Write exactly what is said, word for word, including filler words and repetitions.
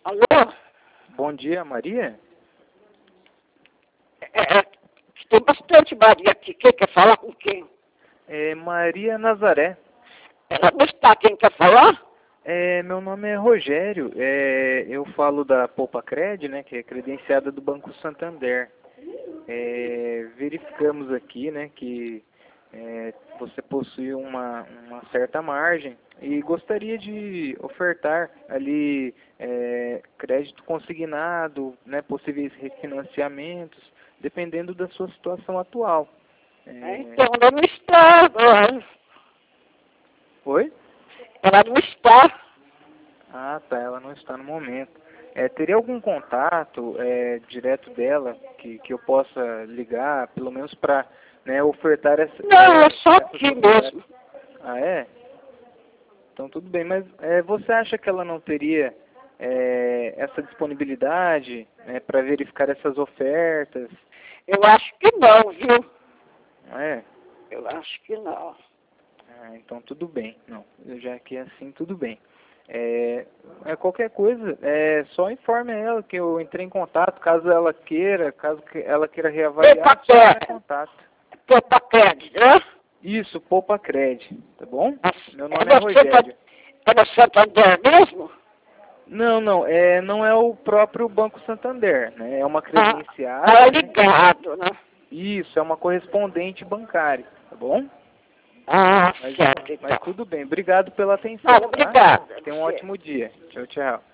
Alô? Bom dia, Maria? É, é, tem bastante Maria aqui. Quem quer falar com quem? É Maria Nazaré. Ela não está. Quem quer falar? É, meu nome é Rogério. É, eu falo da Poupa Cred, né, que é credenciada do Banco Santander. É, verificamos aqui, né, que é, você possui uma, uma certa margem e gostaria de ofertar ali é, crédito consignado, né, possíveis refinanciamentos, dependendo da sua situação atual. É, É... então, ela não está agora. Oi? Ela não está. Ah, tá, ela não está no momento. É, teria algum contato é, direto dela que, que eu possa ligar, pelo menos para, né, ofertar essa... Não, é, é só essa aqui possibilidade? mesmo. Ah, é? Então tudo bem, mas é, você acha que ela não teria é, essa disponibilidade, né, para verificar essas ofertas? Eu acho que não, viu? Ah, é? Eu acho que não. Ah, então tudo bem. Não, eu já que é assim, tudo bem. É, é qualquer coisa, é só informe ela que eu entrei em contato, caso ela queira, caso que ela queira reavaliar, só entrar em contato. Poupa crédito, né? Isso, Poupa Cred, tá bom? Meu nome é Ela é Rogério. Santa- ela é Santander mesmo? Não, não, é, não é o próprio Banco Santander, né? É uma Ah, credenciada, ah, é né? ligado, né? Isso, é uma correspondente bancária, tá bom? Ah, Mas, certo, mas então. tudo bem, obrigado pela atenção, Ah, tá? obrigada. Tenha um ótimo dia. Tchau, tchau.